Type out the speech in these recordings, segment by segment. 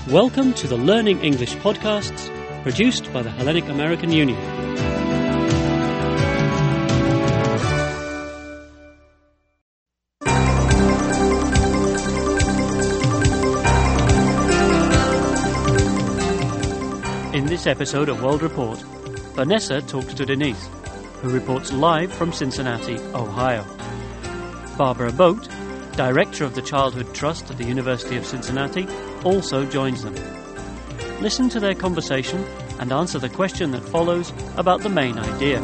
Welcome to the Learning English podcasts produced by the Hellenic American Union. In this episode of World Report, Vanessa talks to Denise, who reports live from Cincinnati, Ohio. Barbara Boat, Director of the Childhood Trust at the University of Cincinnati, also joins them. Listen to their conversation and answer the question that follows about the main idea.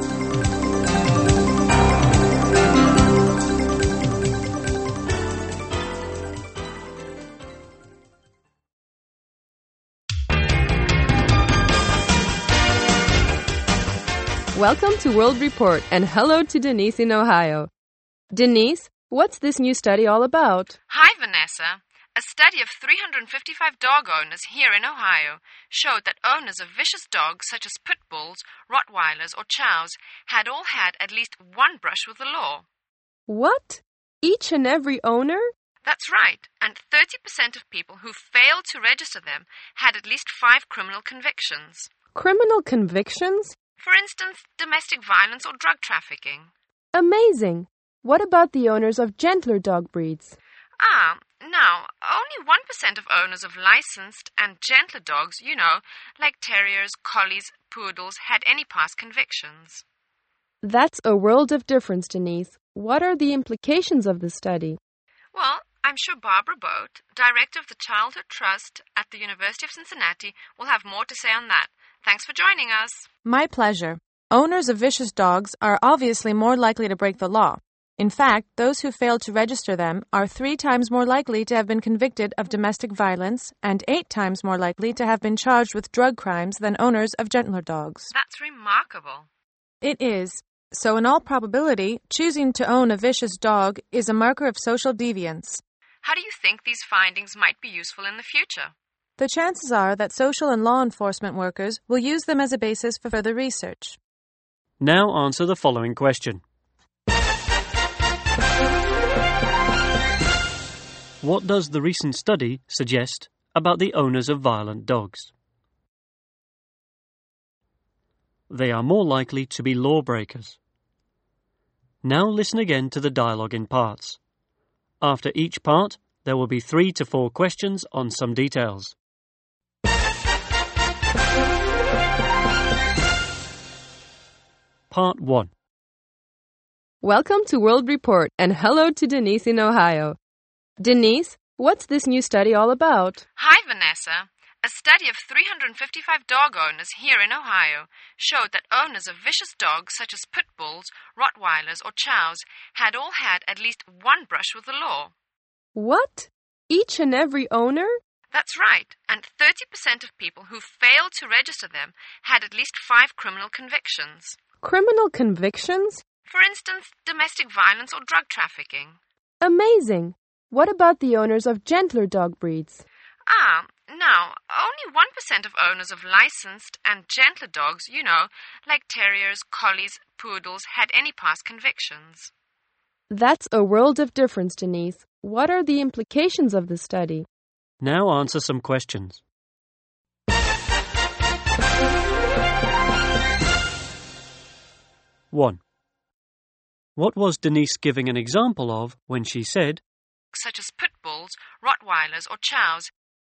Welcome to World Report, and hello to Denise in Ohio. Denise, what's this new study all about? Hi, Vanessa. A study of 355 dog owners here in Ohio showed that owners of vicious dogs such as pit bulls, Rottweilers, or chows had all had at least one brush with the law. What? Each and every owner? That's right, and 30% of people who failed to register them had at least 5 criminal convictions. Criminal convictions? For instance, domestic violence or drug trafficking. Amazing! What about the owners of gentler dog breeds? Now, only 1% of owners of licensed and gentler dogs, like terriers, collies, poodles, had any past convictions. That's a world of difference, Denise. What are the implications of the study? Well, I'm sure Barbara Boat, Director of the Childhood Trust at the University of Cincinnati, will have more to say on that. Thanks for joining us. My pleasure. Owners of vicious dogs are obviously more likely to break the law. In fact, those who fail to register them are 3 times more likely to have been convicted of domestic violence and 8 times more likely to have been charged with drug crimes than owners of gentler dogs. That's remarkable. It is. So in all probability, choosing to own a vicious dog is a marker of social deviance. How do you think these findings might be useful in the future? The chances are that social and law enforcement workers will use them as a basis for further research. Now answer the following question. What does the recent study suggest about the owners of violent dogs? They are more likely to be lawbreakers. Now listen again to the dialogue in parts. After each part, there will be 3 to 4 questions on some details. Part 1. Welcome to World Report, and hello to Denise in Ohio. Denise, what's this new study all about? Hi, Vanessa. A study of 355 dog owners here in Ohio showed that owners of vicious dogs such as pit bulls, Rottweilers, or chows had all had at least one brush with the law. What? Each and every owner? That's right, and 30% of people who failed to register them had at least 5 criminal convictions. Criminal convictions? For instance, domestic violence or drug trafficking. Amazing! What about the owners of gentler dog breeds? Now, only 1% of owners of licensed and gentler dogs, like terriers, collies, poodles, had any past convictions. That's a world of difference, Denise. What are the implications of the study? Now answer some questions. One. What was Denise giving an example of when she said, such as pit bulls, Rottweilers, or chows?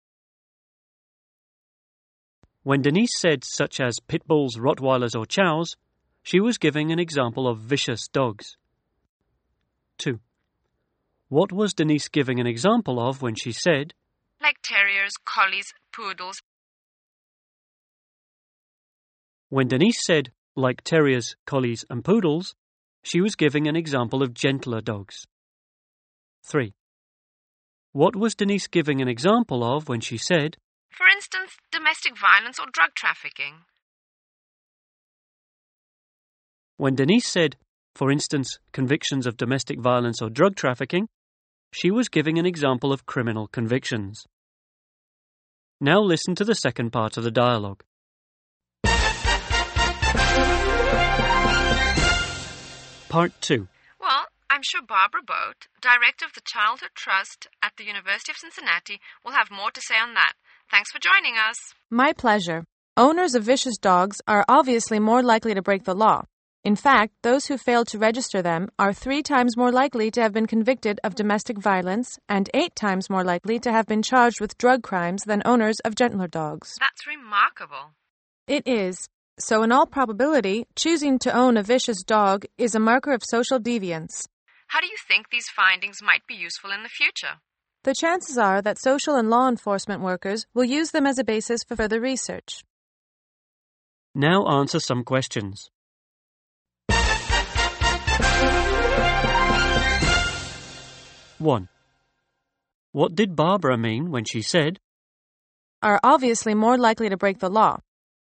When Denise said such as pit bulls, Rottweilers, or chows, she was giving an example of vicious dogs. 2. What was Denise giving an example of when she said, like terriers, collies, poodles? When Denise said, like terriers, collies, and poodles, she was giving an example of gentler dogs. 3. What was Denise giving an example of when she said, for instance, domestic violence or drug trafficking? When Denise said, for instance, convictions of domestic violence or drug trafficking, she was giving an example of criminal convictions. Now listen to the second part of the dialogue. Part 2. Well, I'm sure Barbara Boat, Director of the Childhood Trust at at the University of Cincinnati will have more to say on that. Thanks for joining us. My pleasure. Owners of vicious dogs are obviously more likely to break the law. In fact, those who fail to register them are 3 times more likely to have been convicted of domestic violence and 8 times more likely to have been charged with drug crimes than owners of gentler dogs. That's remarkable. It is. So in all probability, choosing to own a vicious dog is a marker of social deviance. How do you think these findings might be useful in the future? The chances are that social and law enforcement workers will use them as a basis for further research. Now answer some questions. 1. What did Barbara mean when she said, Are obviously more likely to break the law?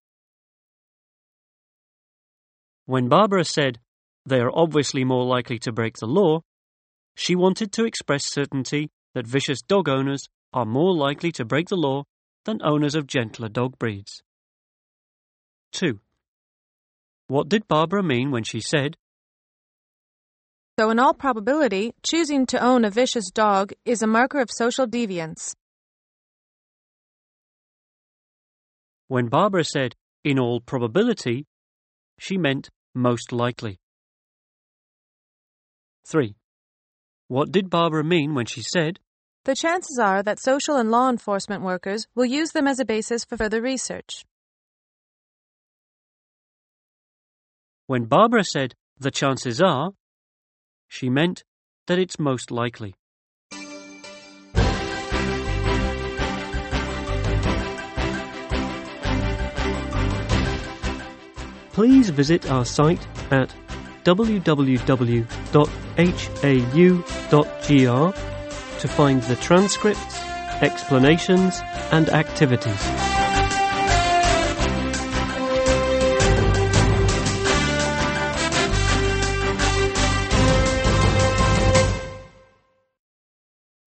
When Barbara said, they are obviously more likely to break the law, she wanted to express certainty that vicious dog owners are more likely to break the law than owners of gentler dog breeds. 2. What did Barbara mean when she said, So in all probability, choosing to own a vicious dog is a marker of social deviance? When Barbara said, in all probability, she meant most likely. 3. What did Barbara mean when she said, The chances are that social and law enforcement workers will use them as a basis for further research? When Barbara said, the chances are, she meant that it's most likely. Please visit our site at www.hau.gr to find the transcripts, explanations, and activities.